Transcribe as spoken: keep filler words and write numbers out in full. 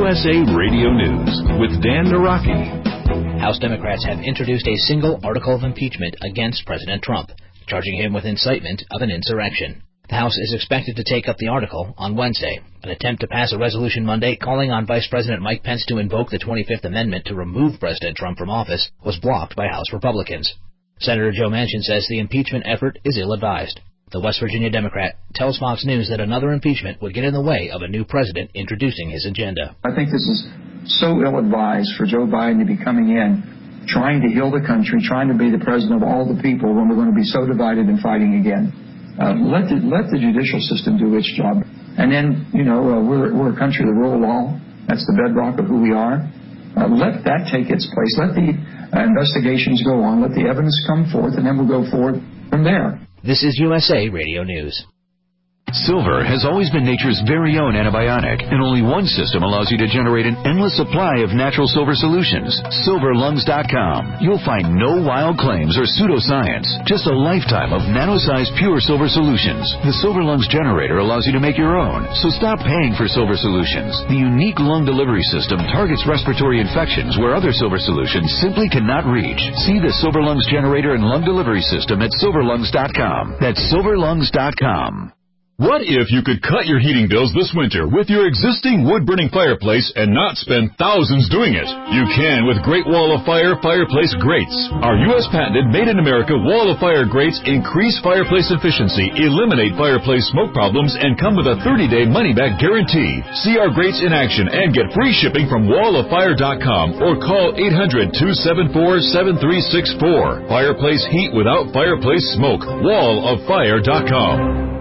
S A Radio News with Dan Naraki. House Democrats have introduced a single article of impeachment against President Trump, charging him with incitement of an insurrection. The House is expected to take up the article on Wednesday. An attempt to pass a resolution Monday calling on Vice President Mike Pence to invoke the twenty-fifth Amendment to remove President Trump from office was blocked by House Republicans. Senator Joe Manchin says the impeachment effort is ill-advised. The West Virginia Democrat tells Fox News that another impeachment would get in the way of a new president introducing his agenda. I think this is so ill-advised for Joe Biden to be coming in, trying to heal the country, trying to be the president of all the people when we're going to be so divided and fighting again. Uh, let the let the judicial system do its job. And then, you know, uh, we're, we're a country of the rule of law. That's the bedrock of who we are. Uh, let that take its place. Let the uh, investigations go on. Let the evidence come forth, and then we'll go forward from there. This is U S A Radio News. Silver has always been nature's very own antibiotic, and only one system allows you to generate an endless supply of natural silver solutions. silver lungs dot com. You'll find no wild claims or pseudoscience, just a lifetime of nano-sized pure silver solutions. The Silver Lungs generator allows you to make your own, so stop paying for silver solutions. The unique lung delivery system targets respiratory infections where other silver solutions simply cannot reach. See the Silver Lungs generator and lung delivery system at silver lungs dot com. That's silver lungs dot com. What if you could cut your heating bills this winter with your existing wood-burning fireplace and not spend thousands doing it? You can with Great Wall of Fire fireplace grates. Our U S patented made-in-America Wall of Fire grates increase fireplace efficiency, eliminate fireplace smoke problems, and come with a thirty-day money-back guarantee. See our grates in action and get free shipping from wall of fire dot com or call eight hundred, two seven four, seven three six four. Fireplace heat without fireplace smoke. wall of fire dot com.